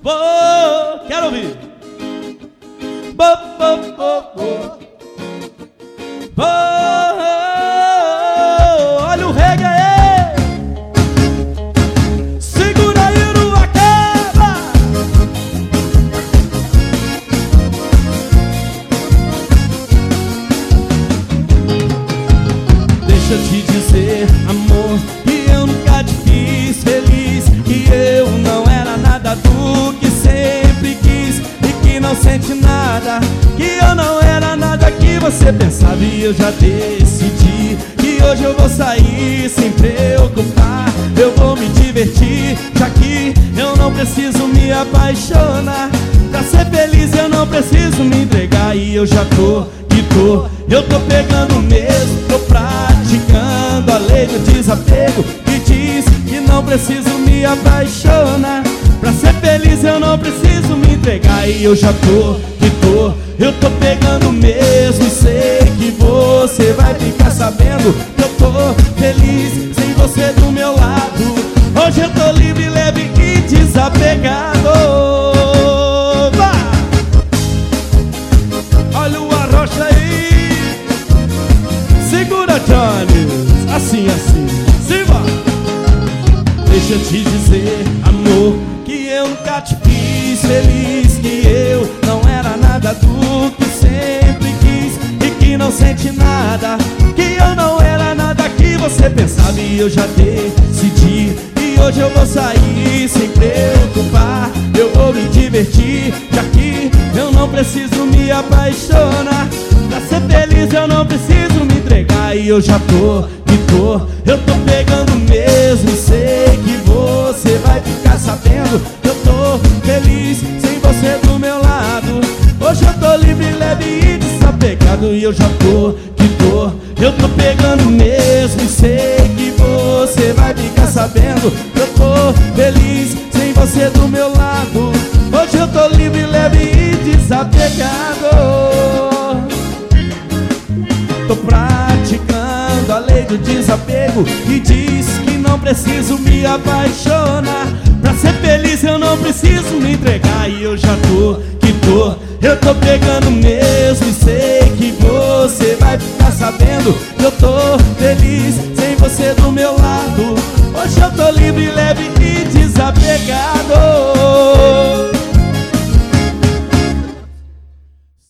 Quero ouvir. Olha o reggae aí. Segura aí no acaba. Deixa eu te dizer, amor, que eu nunca te fiz feliz, que eu não era nada do que sempre quis, e que não sente nada, que eu não era nada que você pensava. E eu já decidi que hoje eu vou sair sem preocupar, eu vou me divertir, já que eu não preciso me apaixonar. Pra ser feliz eu não preciso me entregar. E eu já eu tô pegando mesmo, tô praticando a lei do desapego, que diz que não preciso me apaixonar. Pra ser feliz eu não preciso me entregar. E eu já eu tô pegando mesmo, e sei que você vai ficar sabendo que eu tô feliz sem você do meu lado. Hoje eu tô livre, leve e desapegado. Olha o Arrocha aí. Segura, Johnny. Assim, Simba. Deixa eu te dizer, amor, que eu nunca te fiz feliz, que eu não era nada do que sempre quis, e que não sente nada, que eu não era nada que você pensava. E eu já decidi que hoje eu vou sair sem preocupar, eu vou me divertir, já que eu não preciso me apaixonar. Pra ser feliz eu não preciso me entregar. E eu já eu tô pegando mesmo, e sei que você vai ficar sabendo que eu tô feliz sem você do meu lado. Hoje eu tô livre, leve e desapegado. E eu já eu tô pegando mesmo, e sei que você vai ficar sabendo que eu tô feliz sem você do meu lado. Hoje eu tô livre, leve e desapegado. Tô praticando a lei do desapego, que diz que não preciso me apaixonar. Pra ser feliz eu não preciso me entregar. E eu já eu tô pegando mesmo, e sei que você vai ficar sabendo que eu